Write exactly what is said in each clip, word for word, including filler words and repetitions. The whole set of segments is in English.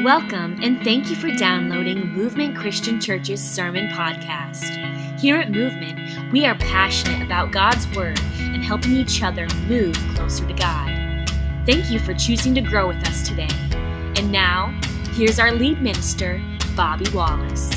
Welcome, and thank you for downloading Movement Christian Church's Sermon Podcast. Here at Movement, we are passionate about God's Word and helping each other move closer to God. Thank you for choosing to grow with us today. And now, here's our lead minister, Bobby Wallace.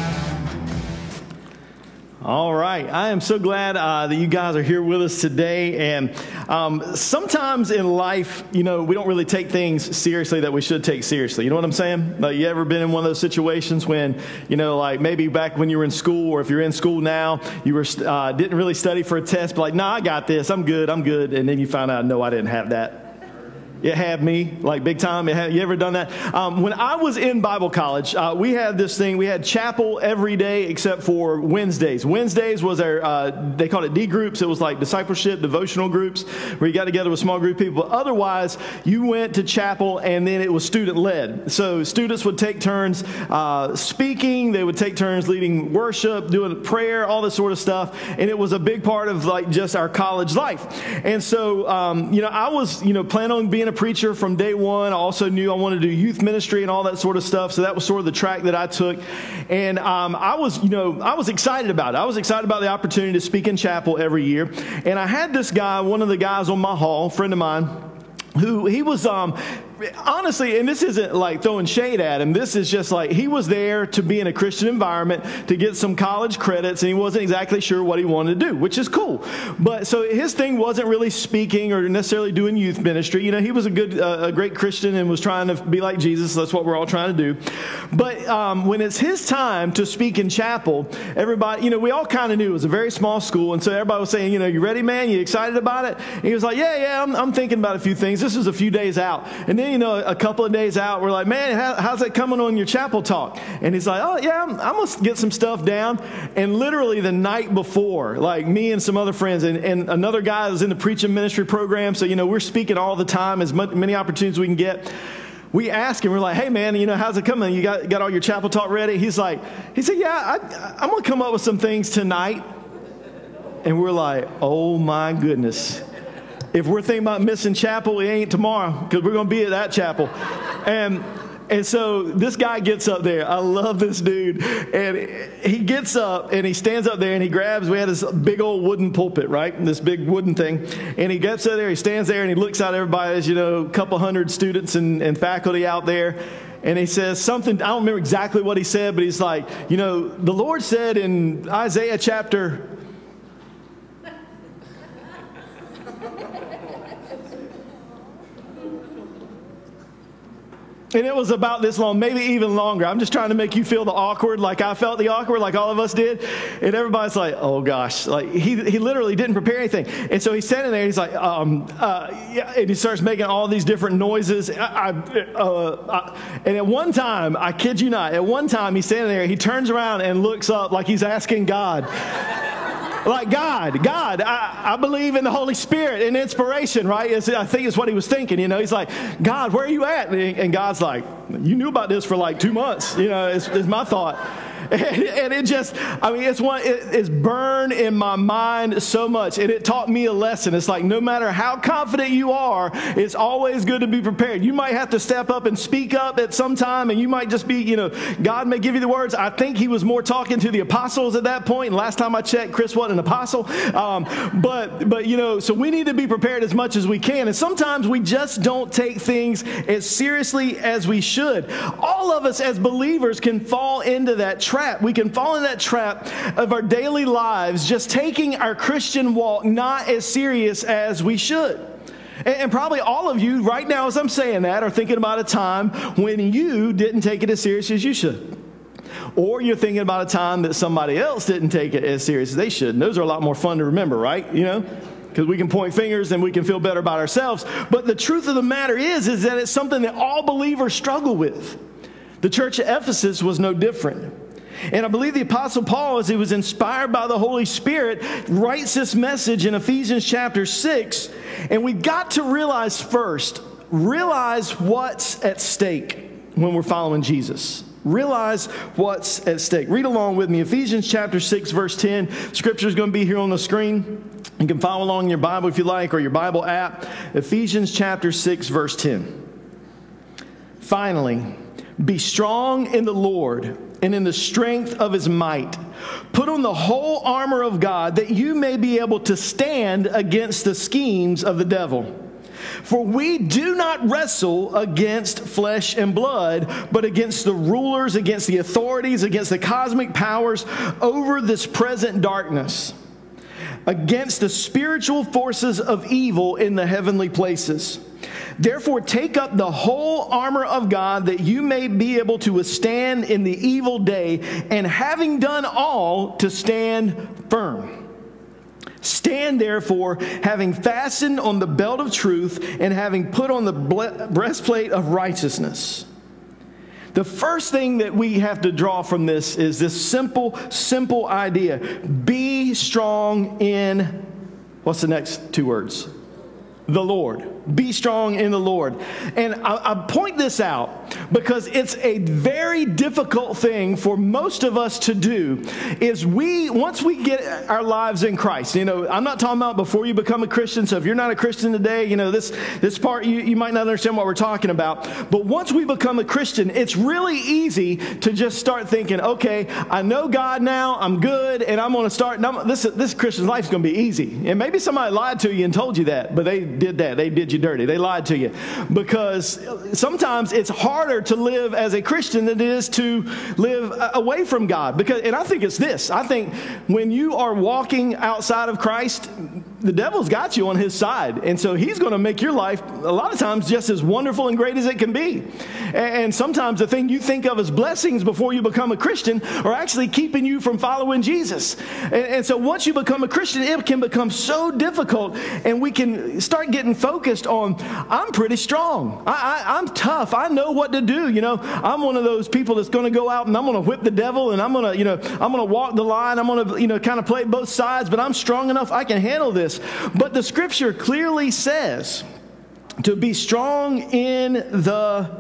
All right. I am so glad uh, that you guys are here with us today. And um, sometimes in life, you know, we don't really take things seriously that we should take seriously. You know what I'm saying? Like, you ever been in one of those situations when, you know, like maybe back when you were in school, or if you're in school now, you were uh, didn't really study for a test, but like, nah, I got this. I'm good. I'm good. And then you find out, no, I didn't have that. It had me, like big time. It had, you ever done that? Um, when I was in Bible college, uh, we had this thing. We had chapel every day except for Wednesdays. Wednesdays was our, uh, they called it D groups. It was like discipleship, devotional groups, where you got together with a small group of people. But otherwise, you went to chapel, and then it was student-led. So students would take turns uh, speaking. They would take turns leading worship, doing prayer, all this sort of stuff. And it was a big part of like just our college life. And so, um, you know, I was, you know, planning on being a preacher from day one. I also knew I wanted to do youth ministry and all that sort of stuff. So that was sort of the track that I took. And um, I was, you know, I was excited about it. I was excited about the opportunity to speak in chapel every year. And I had this guy, one of the guys on my hall, a friend of mine, who he was, um, honestly, and this isn't like throwing shade at him. This is just like, he was there to be in a Christian environment to get some college credits, and he wasn't exactly sure what he wanted to do, which is cool. But so his thing wasn't really speaking or necessarily doing youth ministry. You know, he was a good, uh, a great Christian and was trying to be like Jesus. That's what we're all trying to do. But um, when it's his time to speak in chapel, everybody, you know, we all kind of knew it was a very small school. And so everybody was saying, you know, you ready, man? You excited about it? And he was like, yeah, yeah, I'm, I'm thinking about a few things. This is a few days out. And then, you know, a couple of days out, we're like, man, how, how's that coming on your chapel talk? And he's like, oh, yeah, I'm, I'm going to get some stuff down. And literally the night before, like me and some other friends and, and another guy was in the preaching ministry program. So, you know, we're speaking all the time, as much, many opportunities we can get. We ask him, we're like, hey, man, you know, how's it coming? You got, got all your chapel talk ready? He's like, he said, yeah, I, I'm going to come up with some things tonight. And we're like, oh, my goodness. If we're thinking about missing chapel, it ain't tomorrow, because we're going to be at that chapel. And and so this guy gets up there. I love this dude. And he gets up and he stands up there and he grabs, we had this big old wooden pulpit, right? This big wooden thing. And he gets up there, he stands there and he looks out at everybody. There's, you know, a couple hundred students and, and faculty out there. And he says something, I don't remember exactly what he said, but he's like, you know, the Lord said in Isaiah chapter... And it was about this long, maybe even longer. I'm just trying to make you feel the awkward, like I felt the awkward, like all of us did. And everybody's like, oh gosh, like he he literally didn't prepare anything. And so he's standing there, he's like, um, uh, yeah, and he starts making all these different noises. I, I, uh, I, and at one time, I kid you not, at one time he's standing there, he turns around and looks up like he's asking God. Like, God, God, I, I believe in the Holy Spirit and inspiration, right? It's, I think it's what he was thinking, you know. He's like, God, where are you at? And, and God's like, you knew about this for like two months, you know, is, is my thought. And, and it just, I mean, it's one, it, it's burned in my mind so much. And it taught me a lesson. It's like, no matter how confident you are, it's always good to be prepared. You might have to step up and speak up at some time, and you might just be, you know, God may give you the words. I think he was more talking to the apostles at that point. And last time I checked, Chris wasn't an apostle. Um, but, but, you know, so we need to be prepared as much as we can. And sometimes we just don't take things as seriously as we should. All of us as believers can fall into that trap. We can fall in that trap of our daily lives, just taking our Christian walk not as serious as we should. And, and probably all of you right now, as I'm saying that, are thinking about a time when you didn't take it as serious as you should. Or you're thinking about a time that somebody else didn't take it as serious as they should. And those are a lot more fun to remember, right? You know? Because we can point fingers and we can feel better about ourselves. But the truth of the matter is, is that it's something that all believers struggle with. The church at Ephesus was no different. And I believe the Apostle Paul, as he was inspired by the Holy Spirit, writes this message in Ephesians chapter six. And we've got to realize first, realize what's at stake when we're following Jesus. Realize what's at stake. Read along with me. Ephesians chapter six, verse ten. Scripture is going to be here on the screen. You can follow along in your Bible if you like, or your Bible app. Ephesians chapter six, verse ten. Finally, Be strong in the Lord and in the strength of his might. Put on the whole armor of God that you may be able to stand against the schemes of the devil. For we do not wrestle against flesh and blood, but against the rulers, against the authorities, against the cosmic powers over this present darkness, against the spiritual forces of evil in the heavenly places. Therefore, take up the whole armor of God that you may be able to withstand in the evil day, and having done all, to stand firm. Stand therefore, having fastened on the belt of truth and having put on the breastplate of righteousness. The first thing that we have to draw from this is this simple, simple idea. Be strong in, what's the next two words? The Lord. Be strong in the Lord. And I, I point this out because it's a very difficult thing for most of us to do. Is we, once we get our lives in Christ, you know, I'm not talking about before you become a Christian. So if you're not a Christian today, you know, this, this part, you, you might not understand what we're talking about. But once we become a Christian, it's really easy to just start thinking, okay, I know God now, I'm good, and I'm going to start, I'm, this, this Christian life's going to be easy. And maybe somebody lied to you and told you that, but they did that. They did you dirty. They lied to you. Because sometimes it's harder to live as a Christian than it is to live away from God. Because, and I think it's this. I think when you are walking outside of Christ, the devil's got you on his side. And so he's going to make your life a lot of times just as wonderful and great as it can be. And sometimes the thing you think of as blessings before you become a Christian are actually keeping you from following Jesus. And, and so once you become a Christian, it can become so difficult, and we can start getting focused on, I'm pretty strong. I, I, I'm tough. I know what to do. You know, I'm one of those people that's going to go out and I'm going to whip the devil, and I'm going to, you know, I'm going to walk the line. I'm going to, you know, kind of play both sides, but I'm strong enough. I can handle this. But the scripture clearly says to be strong in the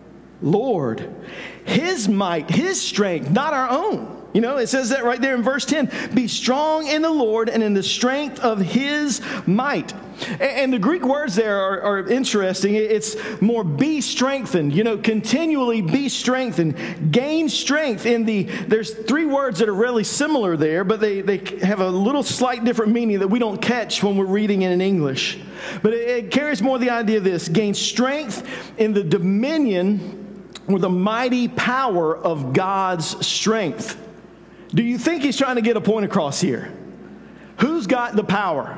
Lord, his might, his strength, not our own. You know, it says that right there in verse ten. Be strong in the Lord and in the strength of his might. And the Greek words there are, are interesting. It's more be strengthened, you know, continually be strengthened, gain strength in the, there's three words that are really similar there, but they, they have a little slight different meaning that we don't catch when we're reading it in English. But it, it carries more the idea of this: gain strength in the dominion or the mighty power of God's strength. Do you think he's trying to get a point across here? Who's got the power?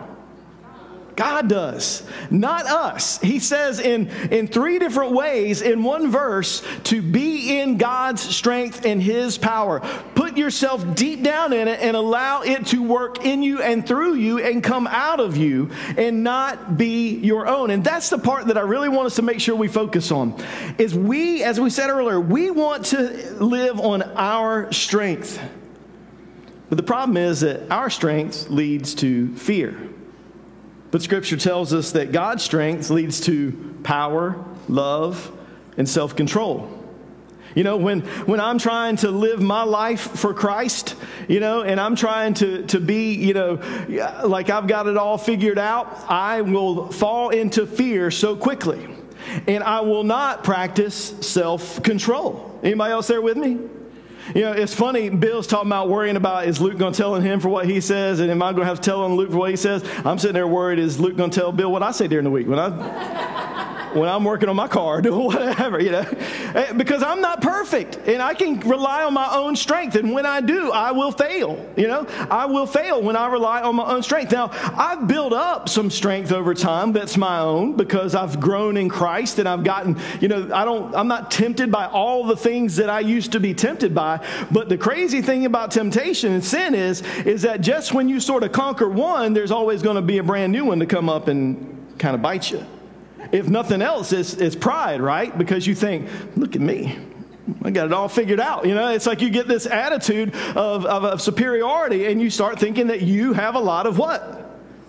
God does, not us. He says in, in three different ways in one verse to be in God's strength and his power. Put yourself deep down in it and allow it to work in you and through you and come out of you and not be your own. And that's the part that I really want us to make sure we focus on. Is we, as we said earlier, we want to live on our strength. But the problem is that our strength leads to fear. But Scripture tells us that God's strength leads to power, love, and self-control. You know, when, when I'm trying to live my life for Christ, you know, and I'm trying to, to be, you know, like I've got it all figured out, I will fall into fear so quickly. And I will not practice self-control. Anybody else there with me? You know, it's funny, Bill's talking about worrying about, is Luke going to tell him for what he says, and am I going to have to tell on Luke for what he says? I'm sitting there worried, is Luke going to tell Bill what I say during the week when I when I'm working on my car, doing whatever, you know? Because I'm not perfect, and I can rely on my own strength, and when I do, I will fail, you know? I will fail when I rely on my own strength. Now, I've built up some strength over time that's my own because I've grown in Christ, and I've gotten, you know, I don't, I'm not tempted by all the things that I used to be tempted by. But the crazy thing about temptation and sin is, is that just when you sort of conquer one, there's always going to be a brand new one to come up and kind of bite you. If nothing else, it's, it's pride, right? Because you think, look at me. I got it all figured out. You know, it's like you get this attitude of, of, of superiority, and you start thinking that you have a lot of what?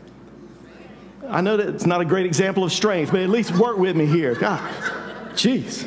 I know that it's not a great example of strength, but at least work with me here. God, jeez.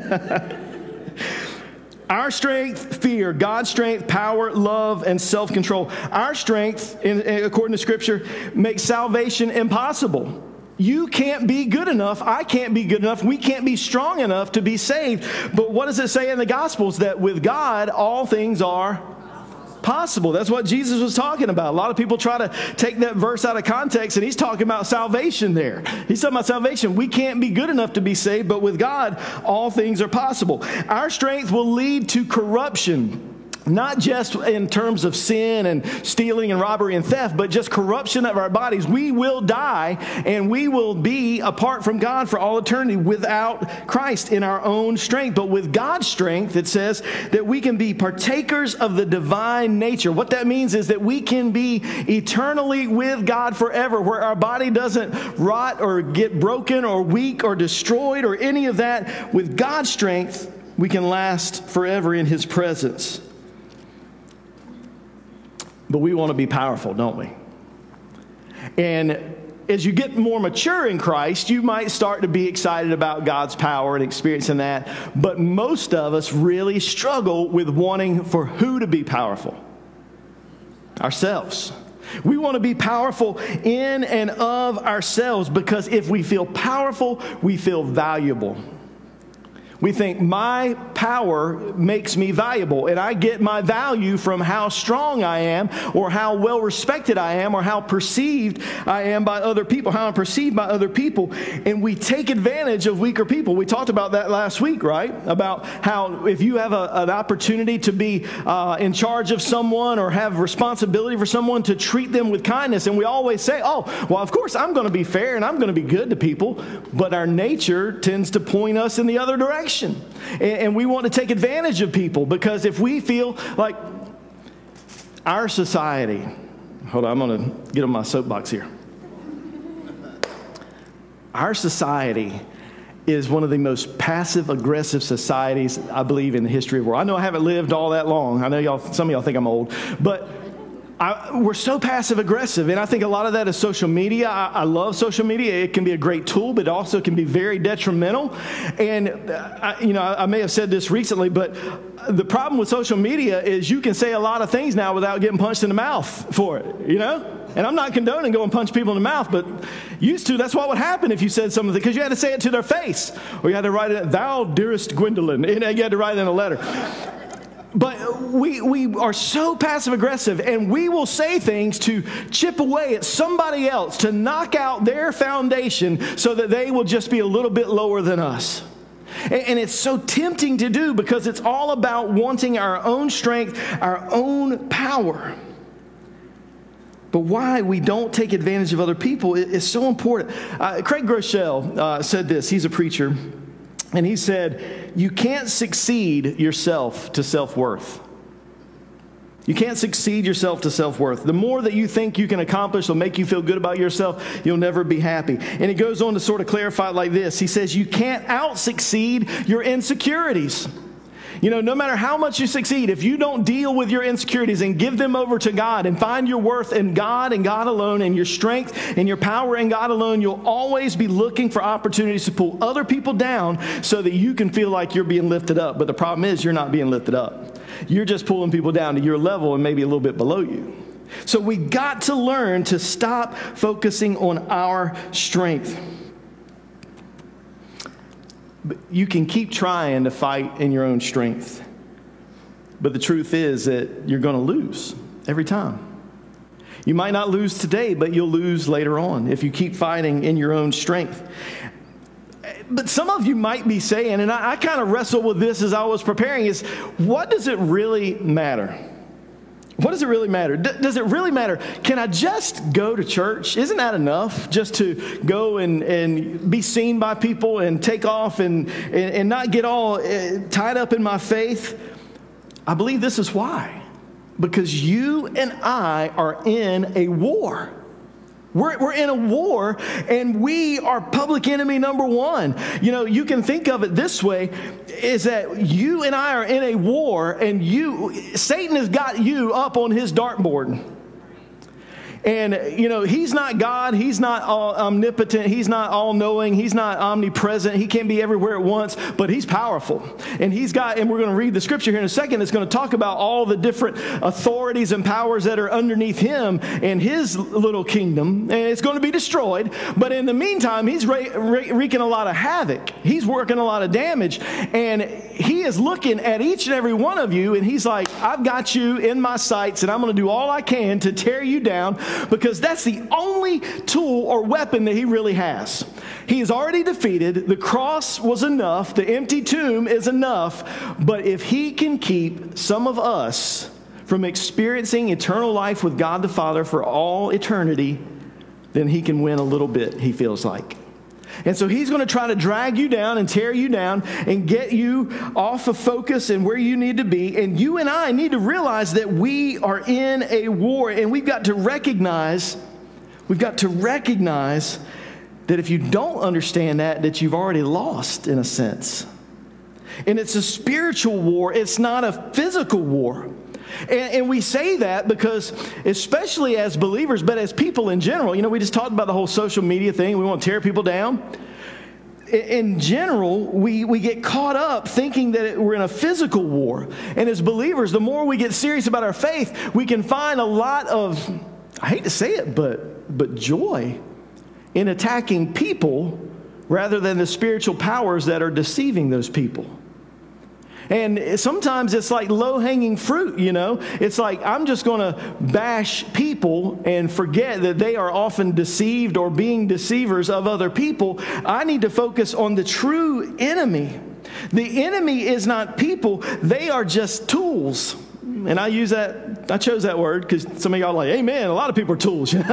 Our strength, fear. God's strength, power, love, and self-control. Our strength, in, in, according to Scripture, makes salvation impossible. You can't be good enough. I can't be good enough. We can't be strong enough to be saved. But what does it say in the Gospels? That with God, all things are possible. That's what Jesus was talking about. A lot of people try to take that verse out of context, and he's talking about salvation there. He's talking about salvation. We can't be good enough to be saved, but with God, all things are possible. Our strength will lead to corruption. Not just in terms of sin and stealing and robbery and theft, but just corruption of our bodies. We will die and we will be apart from God for all eternity without Christ in our own strength. But with God's strength, it says that we can be partakers of the divine nature. What that means is that we can be eternally with God forever, where our body doesn't rot or get broken or weak or destroyed or any of that. With God's strength, we can last forever in His presence. But we want to be powerful, don't we? And as you get more mature in Christ, you might start to be excited about God's power and experiencing that. But most of us really struggle with wanting for who to be powerful? Ourselves. We want to be powerful in and of ourselves, because if we feel powerful, we feel valuable. We think my power makes me valuable, and I get my value from how strong I am, or how well respected I am, or how perceived I am by other people, how I'm perceived by other people. And we take advantage of weaker people. We talked about that last week, right? About how if you have a, an opportunity to be uh, in charge of someone or have responsibility for someone, to treat them with kindness. And we always say, oh, well, of course I'm going to be fair and I'm going to be good to people. But our nature tends to point us in the other direction. And we want to take advantage of people, because if we feel like our society, hold on, I'm going to get on my soapbox here. Our society is one of the most passive-aggressive societies, I believe, in the history of the world. I know I haven't lived all that long. I know y'all, some of y'all think I'm old, but I, we're so passive-aggressive, and I think a lot of that is social media. I, I love social media. It can be a great tool, but it also can be very detrimental. And, I, you know, I, I may have said this recently, but the problem with social media is you can say a lot of things now without getting punched in the mouth for it, you know? And I'm not condoning going punch people in the mouth, but used to, that's what would happen if you said something, because you had to say it to their face, or you had to write it, thou dearest Gwendolyn, and you had to write it in a letter. But we we are so passive-aggressive, and we will say things to chip away at somebody else, to knock out their foundation so that they will just be a little bit lower than us. And, and it's so tempting to do, because it's all about wanting our own strength, our own power. But why we don't take advantage of other people is so important. Uh, Craig Groeschel uh, said this. He's a preacher. And he said, you can't succeed yourself to self-worth. You can't succeed yourself to self-worth. The more that you think you can accomplish will make you feel good about yourself, you'll never be happy. And he goes on to sort of clarify it like this. He says, you can't out-succeed your insecurities. You know, no matter how much you succeed, if you don't deal with your insecurities and give them over to God and find your worth in God and God alone, and your strength and your power in God alone, you'll always be looking for opportunities to pull other people down so that you can feel like you're being lifted up. But the problem is you're not being lifted up. You're just pulling people down to your level and maybe a little bit below you. So we got to learn to stop focusing on our strength. But you can keep trying to fight in your own strength. But the truth is that you're going to lose every time. You might not lose today, but you'll lose later on if you keep fighting in your own strength. But some of you might be saying, and I, I kind of wrestled with this as I was preparing, is what does it really matter? What does it really matter? D- does it really matter? Can I just go to church? Isn't that enough just to go and, and be seen by people and take off and, and, and not get all uh, tied up in my faith? I believe this is why. Because you and I are in a war. We're, we're in a war, and we are public enemy number one. You know, you can think of it this way, is that you and I are in a war, and you, Satan has got you up on his dartboard. And, you know, he's not God. He's not all omnipotent. He's not all-knowing. He's not omnipresent. He can't be everywhere at once, but he's powerful. And he's got, and we're going to read the scripture here in a second. It's going to talk about all the different authorities and powers that are underneath him and his little kingdom. And it's going to be destroyed. But in the meantime, he's re- re- wreaking a lot of havoc. He's working a lot of damage. And he is looking at each and every one of you, and he's like, I've got you in my sights, and I'm going to do all I can to tear you down, because that's the only tool or weapon that he really has. He is already defeated. The cross was enough. The empty tomb is enough. But if he can keep some of us from experiencing eternal life with God the Father for all eternity, then he can win a little bit, he feels like. And so he's going to try to drag you down and tear you down and get you off of focus and where you need to be. And you and I need to realize that we are in a war, and we've got to recognize, we've got to recognize that if you don't understand that, that you've already lost in a sense. And it's a spiritual war. It's not a physical war. And, and we say that because, especially as believers, but as people in general, you know, we just talked about the whole social media thing. We want to tear people down. In general, we, we get caught up thinking that it, we're in a physical war. And as believers, the more we get serious about our faith, we can find a lot of, I hate to say it, but but joy in attacking people rather than the spiritual powers that are deceiving those people. And sometimes it's like low-hanging fruit, you know. It's like I'm just going to bash people and forget that they are often deceived or being deceivers of other people. I need to focus on the true enemy. The enemy is not people. They are just tools. And I use that, I chose that word because some of y'all are like, amen, a lot of people are tools. But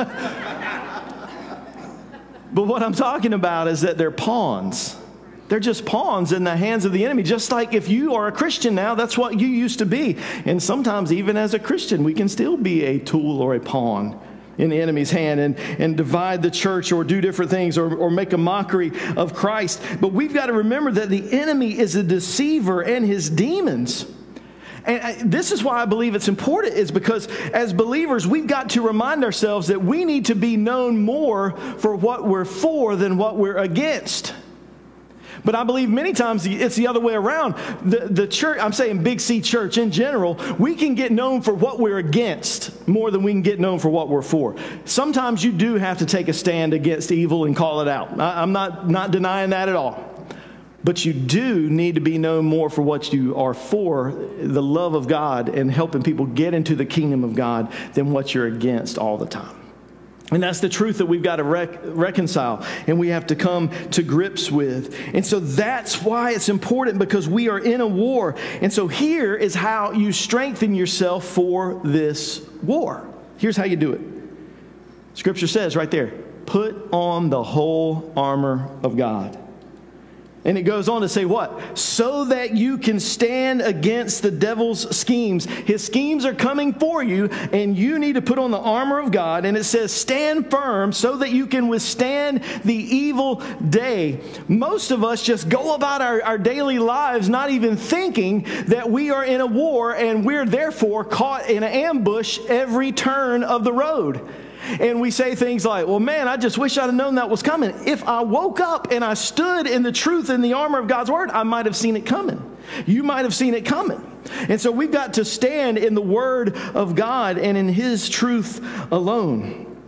what I'm talking about is that they're pawns. They're just pawns in the hands of the enemy. Just like if you are a Christian now, that's what you used to be. And sometimes even as a Christian, we can still be a tool or a pawn in the enemy's hand and, and divide the church or do different things or, or make a mockery of Christ. But we've got to remember that the enemy is a deceiver and his demons. And I, this is why I believe it's important, is because as believers, we've got to remind ourselves that we need to be known more for what we're for than what we're against. But I believe many times it's the other way around. The, the church, I'm saying Big C Church in general, we can get known for what we're against more than we can get known for what we're for. Sometimes you do have to take a stand against evil and call it out. I, I'm not, not denying that at all. But you do need to be known more for what you are for, the love of God and helping people get into the kingdom of God, than what you're against all the time. And that's the truth that we've got to rec- reconcile and we have to come to grips with. And so that's why it's important, because we are in a war. And so here is how you strengthen yourself for this war. Here's how you do it. Scripture says right there, put on the whole armor of God. And it goes on to say what? So that you can stand against the devil's schemes. His schemes are coming for you, and you need to put on the armor of God. And it says, stand firm so that you can withstand the evil day. Most of us just go about our, our daily lives not even thinking that we are in a war, and we're therefore caught in an ambush every turn of the road. And we say things like, well, man, I just wish I'd have known that was coming. If I woke up and I stood in the truth and the armor of God's word, I might have seen it coming. You might have seen it coming. And so we've got to stand in the word of God and in his truth alone.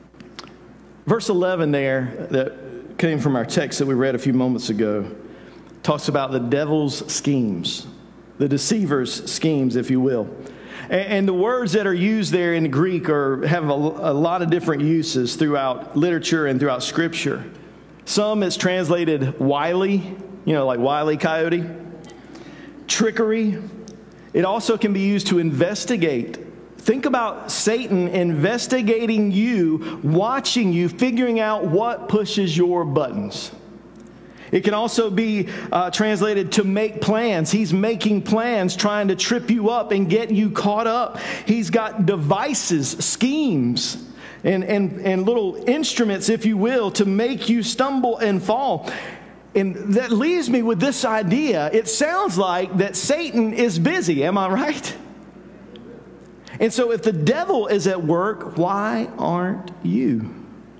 Verse eleven there, that came from our text that we read a few moments ago, talks about the devil's schemes, the deceiver's schemes, if you will. And the words that are used there in the Greek are, have a, a lot of different uses throughout literature and throughout Scripture. Some is translated wily, you know, like Wile E. Coyote. Trickery. It also can be used to investigate. Think about Satan investigating you, watching you, figuring out what pushes your buttons. It can also be uh, translated to make plans. He's making plans, trying to trip you up and get you caught up. He's got devices, schemes, and, and, and little instruments, if you will, to make you stumble and fall. And that leaves me with this idea. It sounds like that Satan is busy. Am I right? And so if the devil is at work, why aren't you?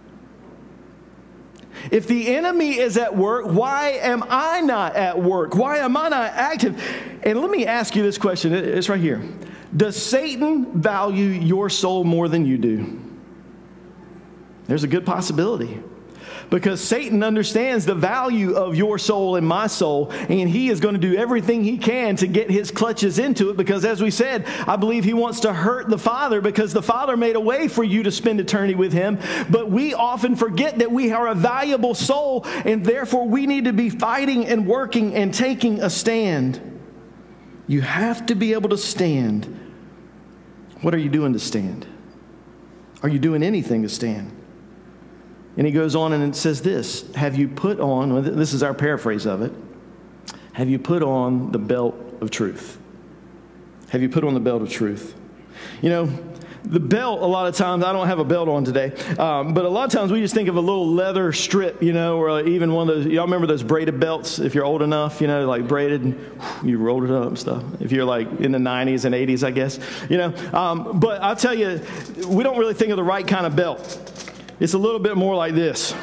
If the enemy is at work, why am I not at work? Why am I not active? And let me ask you this question. It's right here. Does Satan value your soul more than you do? There's a good possibility. Because Satan understands the value of your soul and my soul, and he is going to do everything he can to get his clutches into it, because as we said, I believe he wants to hurt the Father, because the Father made a way for you to spend eternity with him. But we often forget that we are a valuable soul, and therefore we need to be fighting and working and taking a stand. You have to be able to stand. What are you doing to stand? Are you doing anything to stand? And he goes on and it says this, have you put on, well, this is our paraphrase of it, have you put on the belt of truth? Have you put on the belt of truth? You know, the belt, a lot of times, I don't have a belt on today, um, but a lot of times we just think of a little leather strip, you know, or even one of those, y'all remember those braided belts, if you're old enough, you know, like braided, and whew, you rolled it up and stuff, if you're like in the nineties and eighties, I guess, you know. Um, but I'll tell you, we don't really think of the right kind of belt. It's a little bit more like this.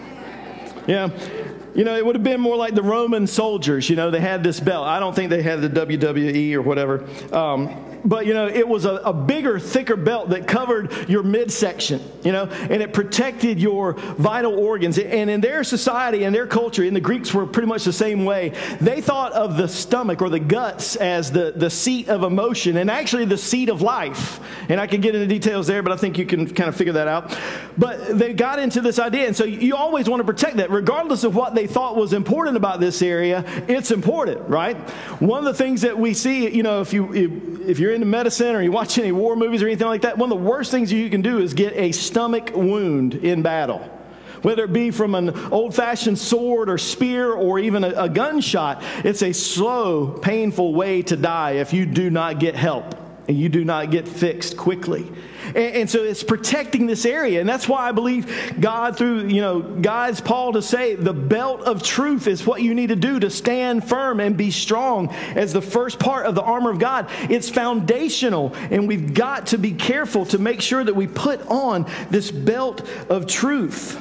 Yeah. You know, it would have been more like the Roman soldiers. You know, they had this belt. I don't think they had the W W E or whatever. Um, but, you know, it was a, a bigger, thicker belt that covered your midsection, you know, and it protected your vital organs. And in their society and their culture, and the Greeks were pretty much the same way, they thought of the stomach or the guts as the, the seat of emotion and actually the seat of life. And I can get into details there, but I think you can kind of figure that out. But they got into this idea. And so you always want to protect that, regardless of what they thought was important about this area. It's important, right? One of the things that we see, you know, if you if you're into medicine or you watch any war movies or anything like that, one of the worst things you can do is get a stomach wound in battle. Whether it be from an old-fashioned sword or spear or even a, a gunshot, it's a slow, painful way to die if you do not get help and you do not get fixed quickly. And, and so it's protecting this area. And that's why I believe God, through, you know, guides Paul to say the belt of truth is what you need to do to stand firm and be strong as the first part of the armor of God. It's foundational, and we've got to be careful to make sure that we put on this belt of truth,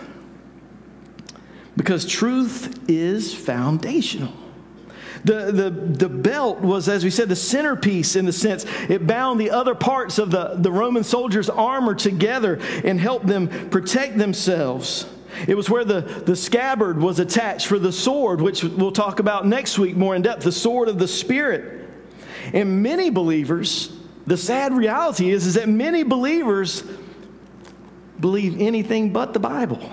because truth is foundational. The, the, the belt was, as we said, the centerpiece in the sense. It bound the other parts of the, the Roman soldiers' armor together and helped them protect themselves. It was where the, the scabbard was attached for the sword, which we'll talk about next week more in depth, the sword of the Spirit. And many believers, the sad reality is, is that many believers believe anything but the Bible.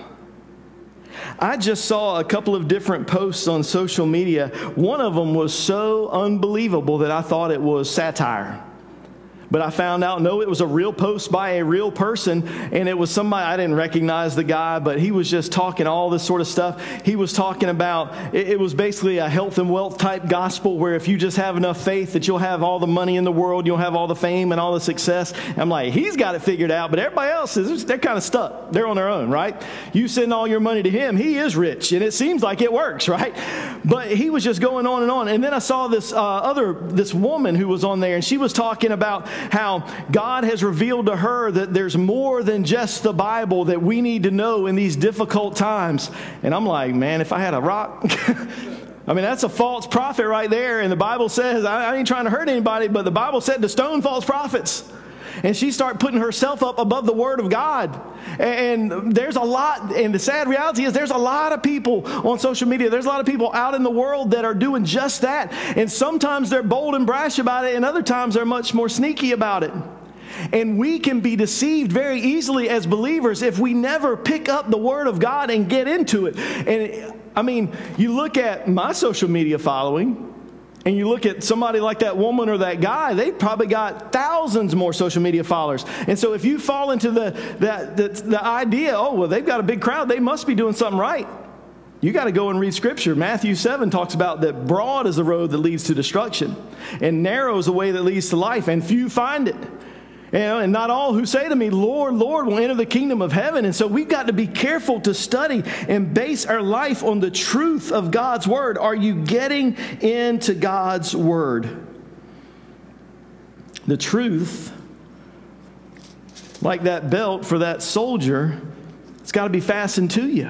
I just saw a couple of different posts on social media. One of them was so unbelievable that I thought it was satire. But I found out, no, it was a real post by a real person, and it was somebody, I didn't recognize the guy, but he was just talking all this sort of stuff. He was talking about, it, it was basically a health and wealth type gospel where if you just have enough faith that you'll have all the money in the world, you'll have all the fame and all the success. I'm like, he's got it figured out, but everybody else is, they're kind of stuck. They're on their own, right? You send all your money to him, he is rich, and it seems like it works, right? But he was just going on and on. And then I saw this uh, other, this woman who was on there, and she was talking about how God has revealed to her that there's more than just the Bible that we need to know in these difficult times. And I'm like, man, if I had a rock, I mean, that's a false prophet right there. And the Bible says, I, I ain't trying to hurt anybody, but the Bible said to stone false prophets. And she started putting herself up above the Word of God. And there's a lot, and the sad reality is there's a lot of people on social media, there's a lot of people out in the world that are doing just that. And sometimes they're bold and brash about it, and other times they're much more sneaky about it. And we can be deceived very easily as believers if we never pick up the Word of God and get into it. And I mean, you look at my social media following, and you look at somebody like that woman or that guy, they probably got thousands more social media followers. And so if you fall into the, that, the, the idea, oh, well, they've got a big crowd, they must be doing something right. You got to go and read Scripture. Matthew seven talks about that broad is the road that leads to destruction, and narrow is the way that leads to life, and few find it. You know, and not all who say to me, Lord, Lord, will enter the kingdom of heaven. And so we've got to be careful to study and base our life on the truth of God's Word. Are you getting into God's Word? The truth like that belt for that soldier, it's got to be fastened to you.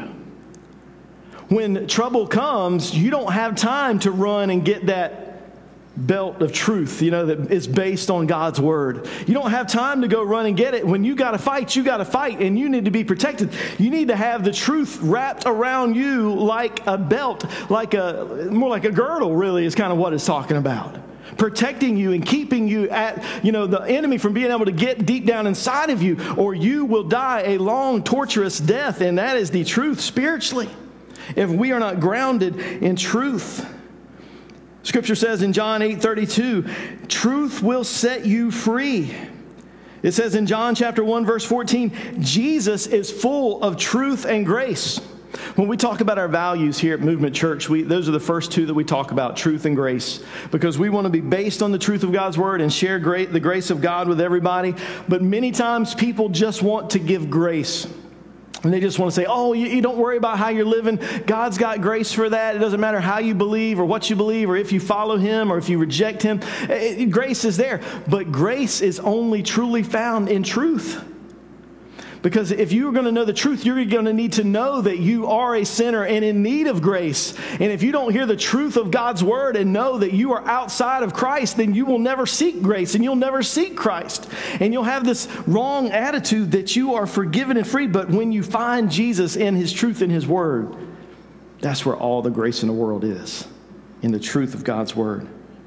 When trouble comes, you don't have time to run and get that belt of truth, you know, that is based on God's word. You don't have time to go run and get it. When you got to fight, you got to fight, and you need to be protected. You need to have the truth wrapped around you like a belt, like a, more like a girdle, really, is kind of what it's talking about. Protecting you and keeping you at, you know, the enemy from being able to get deep down inside of you, or you will die a long, torturous death, and that is the truth spiritually, if we are not grounded in truth. Scripture says in John eight thirty-two, truth will set you free. It says in John chapter one, verse fourteen, Jesus is full of truth and grace. When we talk about our values here at Movement Church, we, those are the first two that we talk about, truth and grace, because we want to be based on the truth of God's word and share great, the grace of God with everybody. But many times people just want to give grace. And they just want to say, oh, you, you don't worry about how you're living. God's got grace for that. It doesn't matter how you believe or what you believe or if you follow him or if you reject him. It, it, grace is there. But grace is only truly found in truth. Because if you're going to know the truth, you're going to need to know that you are a sinner and in need of grace. And if you don't hear the truth of God's word and know that you are outside of Christ, then you will never seek grace and you'll never seek Christ. And you'll have this wrong attitude that you are forgiven and free. But when you find Jesus and his truth in his word, that's where all the grace in the world is, in the truth of God's word.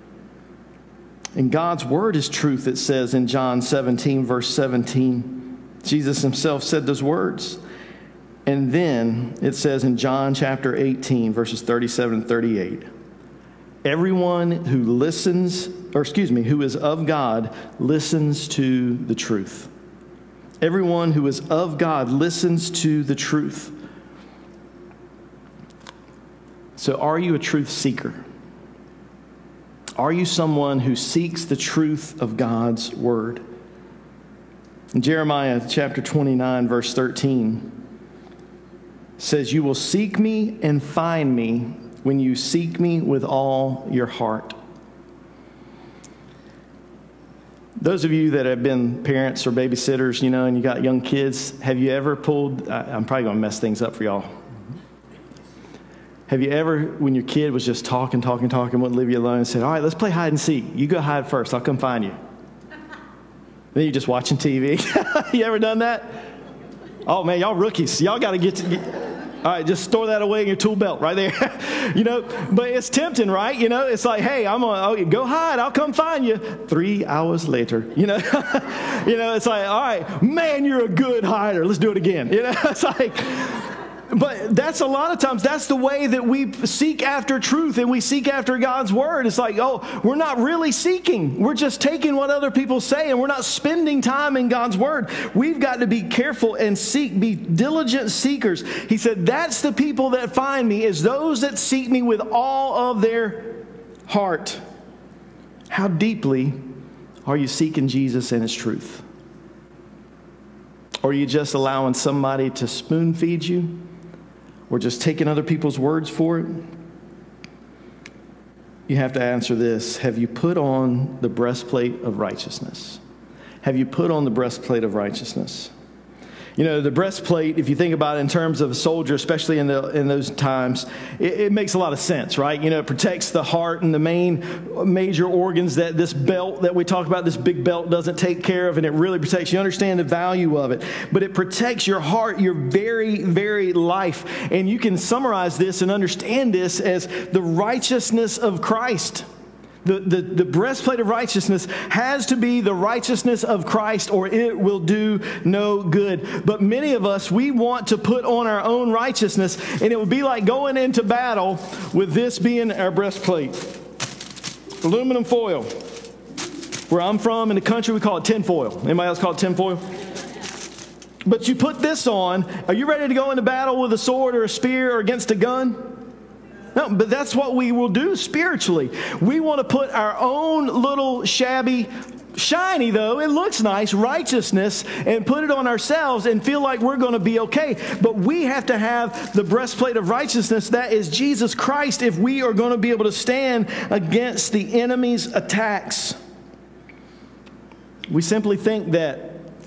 And God's word is truth, it says in John seventeen, verse seventeen. Jesus himself said those words. And then it says in John chapter eighteen, verses thirty-seven and thirty-eight, everyone who listens, or excuse me, who is of God, listens to the truth. Everyone who is of God listens to the truth. So are you a truth seeker? Are you someone who seeks the truth of God's word? In Jeremiah chapter twenty-nine, verse thirteen, says, you will seek me and find me when you seek me with all your heart. Those of you that have been parents or babysitters, you know, and you got young kids, have you ever pulled, I'm probably going to mess things up for y'all. Have you ever, when your kid was just talking, talking, talking, wouldn't leave you alone, and said, all right, let's play hide and seek. You go hide first. I'll come find you. Then you're just watching T V. You ever done that? Oh, man, y'all rookies. Y'all got to get to... Get, all right, just store that away in your tool belt right there. You know, but it's tempting, right? You know, it's like, hey, I'm going to go hide. I'll come find you. Three hours later, you know. You know, it's like, all right, man, you're a good hider. Let's do it again. You know, it's like... But that's a lot of times, that's the way that we seek after truth and we seek after God's word. It's like, oh, we're not really seeking. We're just taking what other people say and we're not spending time in God's word. We've got to be careful and seek, be diligent seekers. He said, that's the people that find me, is those that seek me with all of their heart. How deeply are you seeking Jesus and his truth? Or are you just allowing somebody to spoon feed you? Or just taking other people's words for it? You have to answer this. Have you put on the breastplate of righteousness? Have you put on the breastplate of righteousness? You know, the breastplate, if you think about it in terms of a soldier, especially in the in those times, it, it makes a lot of sense, right? You know, it protects the heart and the main major organs that this belt that we talk about, this big belt, doesn't take care of, and it really protects. You understand the value of it. But it protects your heart, your very, very life. And you can summarize this and understand this as the righteousness of Christ. The, the, the breastplate of righteousness has to be the righteousness of Christ, or it will do no good. But many of us, we want to put on our own righteousness, and it would be like going into battle with this being our breastplate. Aluminum foil. Where I'm from in the country, we call it tin foil. Anybody else call it tin foil? But you put this on, are you ready to go into battle with a sword or a spear or against a gun? No, but that's what we will do spiritually. We want to put our own little shabby, shiny though, it looks nice, righteousness, and put it on ourselves and feel like we're going to be okay. But we have to have the breastplate of righteousness, that is Jesus Christ, if we are going to be able to stand against the enemy's attacks. We simply think that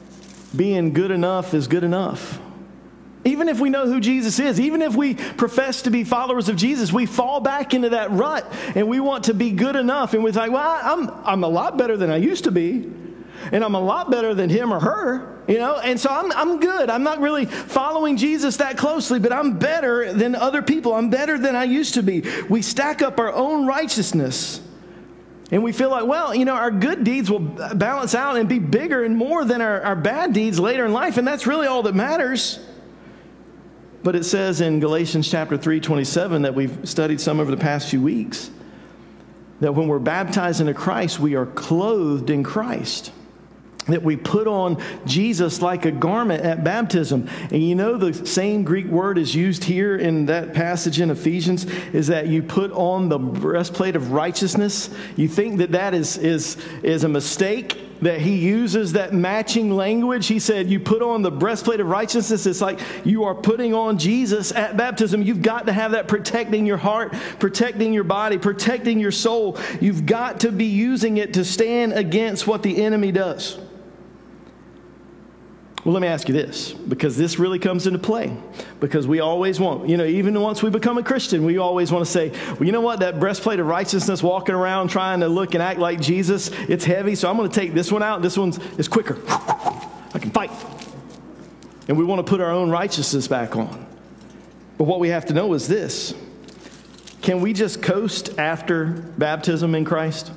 being good enough is good enough. Even if we know who Jesus is, even if we profess to be followers of Jesus, we fall back into that rut and we want to be good enough. And we're like, well, I'm, I'm a lot better than I used to be. And I'm a lot better than him or her, you know. And so I'm, I'm good. I'm not really following Jesus that closely, but I'm better than other people. I'm better than I used to be. We stack up our own righteousness. And we feel like, well, you know, our good deeds will balance out and be bigger and more than our, our bad deeds later in life. And that's really all that matters. But it says in Galatians chapter three, twenty-seven that we've studied some over the past few weeks, that when we're baptized into Christ, we are clothed in Christ. That we put on Jesus like a garment at baptism. And you know the same Greek word is used here in that passage in Ephesians, is that you put on the breastplate of righteousness. You think that that is, is, is a mistake, that he uses that matching language. He said, you put on the breastplate of righteousness. It's like you are putting on Jesus at baptism. You've got to have that protecting your heart, protecting your body, protecting your soul. You've got to be using it to stand against what the enemy does. Well, let me ask you this, because this really comes into play. Because we always want, you know, even once we become a Christian, we always want to say, well, you know what, that breastplate of righteousness, walking around trying to look and act like Jesus, it's heavy, so I'm going to take this one out. This one's is quicker. I can fight. And we want to put our own righteousness back on. But what we have to know is this. Can we just coast after baptism in Christ?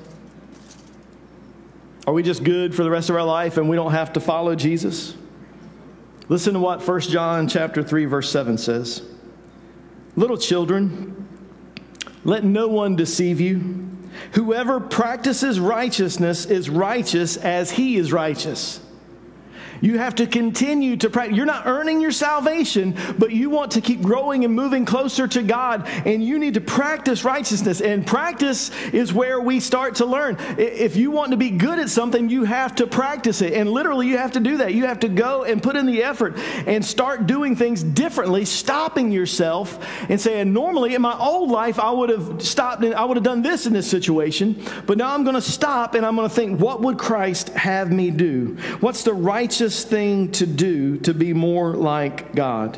Are we just good for the rest of our life and we don't have to follow Jesus? Listen to what First John chapter three, verse seven says. Little children, let no one deceive you. Whoever practices righteousness is righteous as he is righteous. You have to continue to practice. You're not earning your salvation, but you want to keep growing and moving closer to God, and you need to practice righteousness. And practice is where we start to learn. If you want to be good at something, you have to practice it. And literally, you have to do that. You have to go and put in the effort and start doing things differently, stopping yourself and saying, normally in my old life, I would have stopped and I would have done this in this situation, but now I'm going to stop and I'm going to think, what would Christ have me do? What's the righteous thing to do to be more like God?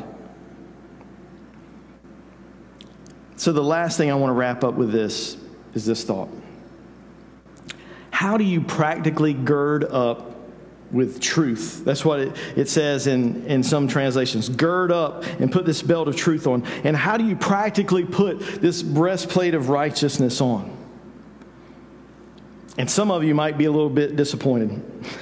So the last thing I want to wrap up with this is this thought. How do you practically gird up with truth? That's what it, it says in, in some translations. Gird up and put this belt of truth on. And how do you practically put this breastplate of righteousness on? And some of you might be a little bit disappointed.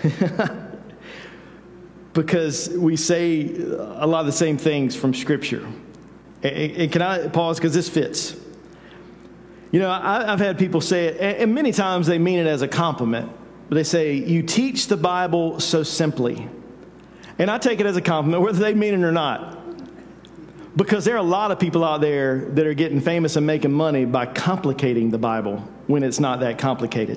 Because we say a lot of the same things from Scripture. And can I pause? Because this fits. You know, I've had people say it, and many times they mean it as a compliment. But they say, you teach the Bible so simply. And I take it as a compliment, whether they mean it or not. Because there are a lot of people out there that are getting famous and making money by complicating the Bible when it's not that complicated.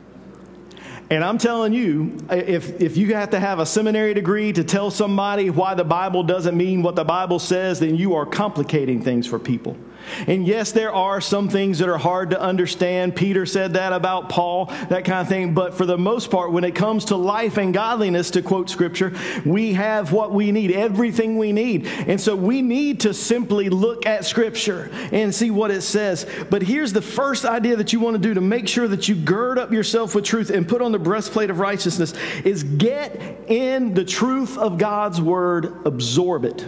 And I'm telling you, if if you have to have a seminary degree to tell somebody why the Bible doesn't mean what the Bible says, then you are complicating things for people. And yes, there are some things that are hard to understand. Peter said that about Paul, that kind of thing. But for the most part, when it comes to life and godliness, to quote Scripture, we have what we need, everything we need. And so we need to simply look at Scripture and see what it says. But here's the first idea that you want to do to make sure that you gird up yourself with truth and put on the breastplate of righteousness is get in the truth of God's Word, absorb it.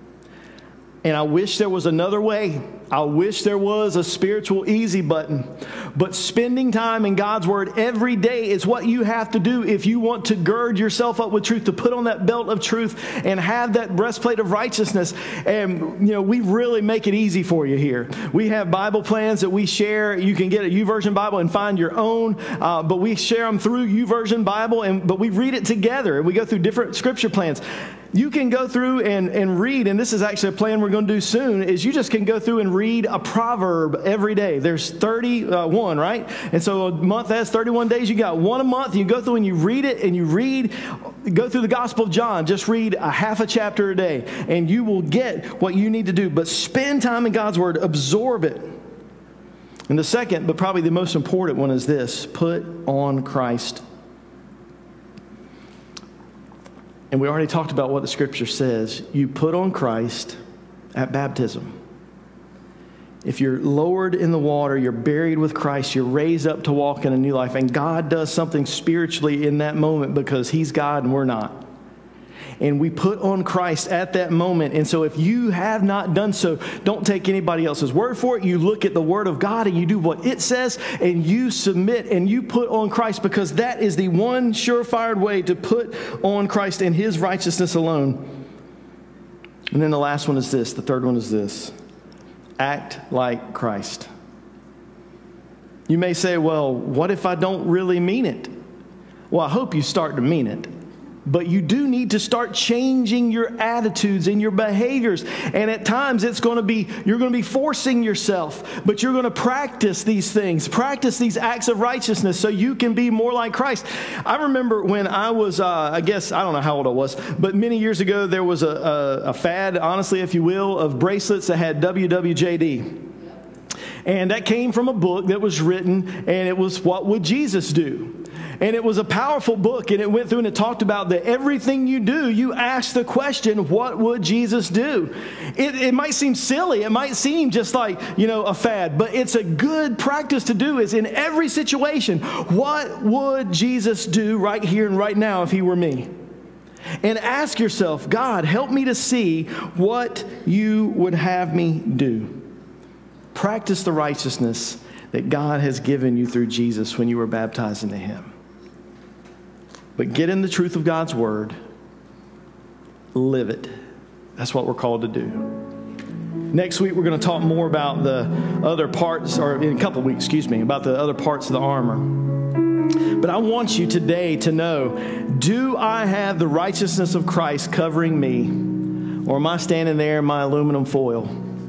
And I wish there was another way. I wish there was a spiritual easy button. But spending time in God's Word every day is what you have to do if you want to gird yourself up with truth, to put on that belt of truth and have that breastplate of righteousness. And, you know, we really make it easy for you here. We have Bible plans that we share. You can get a YouVersion Bible and find your own, uh, but we share them through YouVersion Bible, and but we read it together, and we go through different Scripture plans. You can go through and, and read, and this is actually a plan we're going to do soon, is you just can go through and read a proverb every day. There's thirty-one, right? And so a month has thirty-one days. You got one a month. You go through and you read it, and you read, go through the Gospel of John. Just read a half a chapter a day, and you will get what you need to do. But spend time in God's Word. Absorb it. And the second, but probably the most important one, is this: put on Christ. And we already talked about what the scripture says. You put on Christ at baptism. If you're lowered in the water, you're buried with Christ, you're raised up to walk in a new life. And God does something spiritually in that moment because he's God and we're not. And we put on Christ at that moment. And so if you have not done so, don't take anybody else's word for it. You look at the word of God and you do what it says and you submit and you put on Christ, because that is the one surefire way to put on Christ and his righteousness alone. And then the last one is this. The third one is this. Act like Christ. You may say, well, what if I don't really mean it? Well, I hope you start to mean it. But you do need to start changing your attitudes and your behaviors. And at times it's going to be, you're going to be forcing yourself, but you're going to practice these things, practice these acts of righteousness so you can be more like Christ. I remember when I was, uh, I guess, I don't know how old I was, but many years ago there was a, a, a fad, honestly, if you will, of bracelets that had W W J D. And that came from a book that was written, and it was What Would Jesus Do? And it was a powerful book, and it went through and it talked about that everything you do, you ask the question, what would Jesus do? It, it might seem silly. It might seem just like, you know, a fad, but it's a good practice to do is in every situation, what would Jesus do right here and right now if he were me? And ask yourself, God, help me to see what you would have me do. Practice the righteousness that God has given you through Jesus when you were baptized into him. But get in the truth of God's word. Live it. That's what we're called to do. Next week, we're going to talk more about the other parts, or in a couple of weeks, excuse me, about the other parts of the armor. But I want you today to know, do I have the righteousness of Christ covering me? Or am I standing there in my aluminum foil?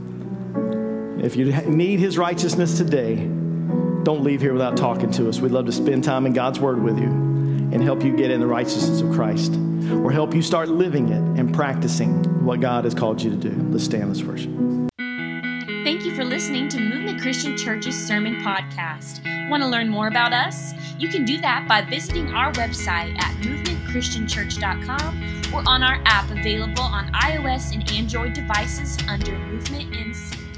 If you need his righteousness today, don't leave here without talking to us. We'd love to spend time in God's word with you and help you get in the righteousness of Christ, or help you start living it and practicing what God has called you to do. Let's stand, let's worship. Thank you for listening to Movement Christian Church's Sermon Podcast. Want to learn more about us? You can do that by visiting our website at movement christian church dot com or on our app available on iOS and Android devices under Movement N C.